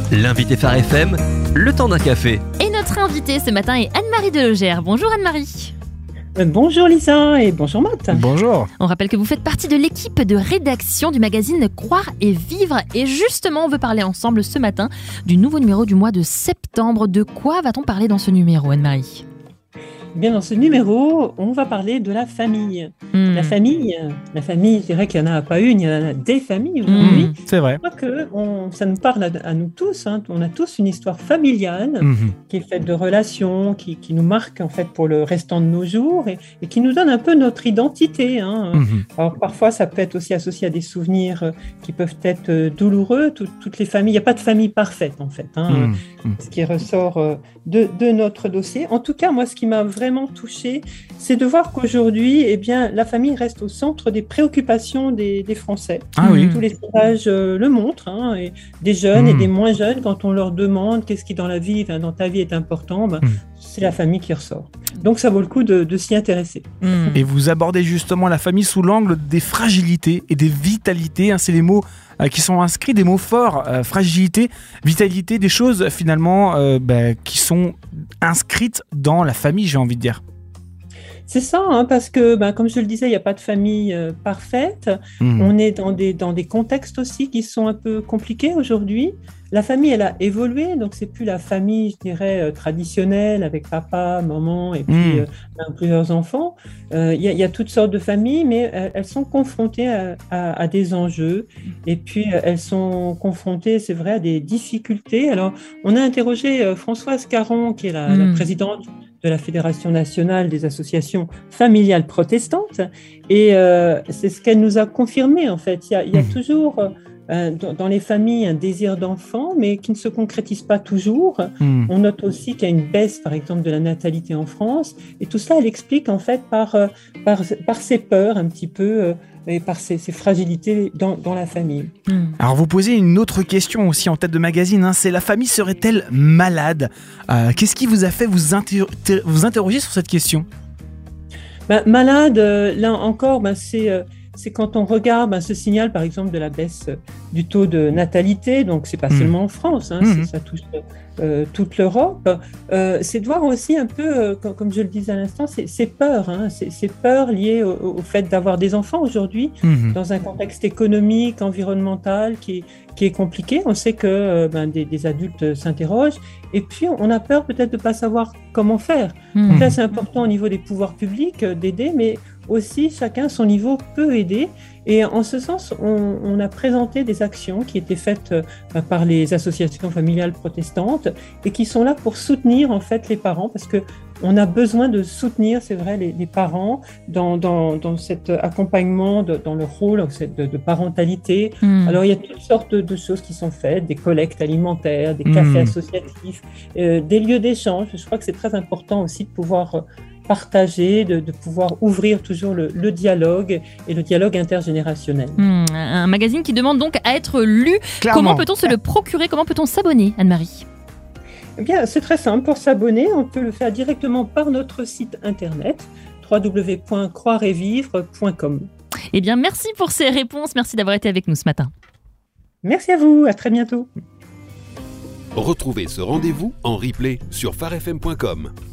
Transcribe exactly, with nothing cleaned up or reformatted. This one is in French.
L'invité Phare F M, le temps d'un café. Et notre invitée ce matin est Anne-Marie Delogère. Bonjour Anne-Marie. Bonjour Lisa et bonjour Matt. Bonjour. On rappelle que vous faites partie de l'équipe de rédaction du magazine Croire et Vivre. Et justement, on veut parler ensemble ce matin du nouveau numéro du mois de septembre. De quoi va-t-on parler dans ce numéro, Anne-Marie ? Bien, dans ce numéro, on va parler de la famille. Mmh. La famille, la famille, je dirais qu'il n'y en a pas une, il y en a des familles aujourd'hui. Mmh, c'est vrai. Je crois que on, ça nous parle à, à nous tous. Hein. On a tous une histoire familiale mmh. qui est faite de relations, qui, qui nous marque en fait pour le restant de nos jours et, et qui nous donne un peu notre identité. Hein. Mmh. Alors parfois, ça peut être aussi associé à des souvenirs qui peuvent être douloureux. Tout, toutes les familles, il n'y a pas de famille parfaite en fait. Hein. Mmh. Ce qui ressort de, de notre dossier. En tout cas, moi, ce qui m'a vraiment touchée, c'est de voir qu'aujourd'hui, eh bien, la famille reste au centre des préoccupations des, des Français. Ah oui. Tous les sondages euh, le montrent, hein, et des jeunes mmh. et des moins jeunes, quand on leur demande qu'est-ce qui dans la vie, enfin, dans ta vie est important, ben, mmh. c'est la famille qui ressort. Donc ça vaut le coup de, de s'y intéresser. Mmh. Et vous abordez justement la famille sous l'angle des fragilités et des vitalités, hein, c'est les mots euh, qui sont inscrits, des mots forts, euh, fragilité, vitalité, des choses finalement euh, bah, qui sont inscrites dans la famille, j'ai envie de dire. C'est ça, hein, parce que, ben, comme je le disais, il n'y a pas de famille euh, parfaite. Mmh. On est dans des, dans des contextes aussi qui sont un peu compliqués aujourd'hui. La famille, elle a évolué, donc c'est plus la famille, je dirais, euh, traditionnelle avec papa, maman et puis mmh. euh, ben, plusieurs enfants. Il euh, y, y a toutes sortes de familles, mais euh, elles sont confrontées à, à, à des enjeux et puis euh, elles sont confrontées, c'est vrai, à des difficultés. Alors, on a interrogé euh, Françoise Caron, qui est la, mmh. la présidente de la Fédération nationale des associations familiales protestantes, et euh, c'est ce qu'elle nous a confirmé en fait. Il y a, il y a mmh. toujours euh, dans, dans les familles un désir d'enfant, mais qui ne se concrétise pas toujours. Mmh. On note aussi qu'il y a une baisse, par exemple, de la natalité en France, et tout ça, elle explique en fait par par, par ses peurs un petit peu. Euh, et par ces, ces fragilités dans, dans la famille. Alors vous posez une autre question aussi en tête de magazine, hein, c'est la famille serait-elle malade ? euh, Qu'est-ce qui vous a fait vous, inter- vous interroger sur cette question ? Ben, malade, euh, là encore, ben, c'est, euh, c'est quand on regarde ben, ce signal par exemple de la baisse du taux de natalité, donc c'est pas mmh. seulement en France, hein, mmh. ça touche euh, toute l'Europe, euh, c'est de voir aussi un peu, euh, comme, comme je le disais à l'instant, c'est, c'est peurs, hein, c'est, c'est peurs liées au, au fait d'avoir des enfants aujourd'hui, mmh. dans un contexte économique, environnemental qui est, qui est compliqué. On sait que euh, ben, des, des adultes s'interrogent et puis on a peur peut-être de ne pas savoir comment faire. Mmh. Donc là, c'est important au niveau des pouvoirs publics euh, d'aider, mais aussi chacun à son niveau peut aider. Et en ce sens, on, on a présenté des actions qui étaient faites euh, par les associations familiales protestantes et qui sont là pour soutenir en fait les parents, parce que on a besoin de soutenir, c'est vrai, les, les parents dans, dans, dans cet accompagnement, de, dans leur rôle de, de parentalité. Mmh. Alors, il y a toutes sortes de choses qui sont faites, des collectes alimentaires, des cafés mmh. associatifs, euh, des lieux d'échange. Je crois que c'est très important aussi de pouvoir partager, de, de pouvoir ouvrir toujours le, le dialogue et le dialogue intergénérationnel. Mmh, un magazine qui demande donc à être lu. Clairement. Comment peut-on se le procurer ? Comment peut-on s'abonner, Anne-Marie ? Eh bien, c'est très simple. Pour s'abonner, on peut le faire directement par notre site internet w w w point croire et vivre point com. Eh bien, merci pour ces réponses. Merci d'avoir été avec nous ce matin. Merci à vous. À très bientôt. Retrouvez ce rendez-vous en replay sur phare f m point com.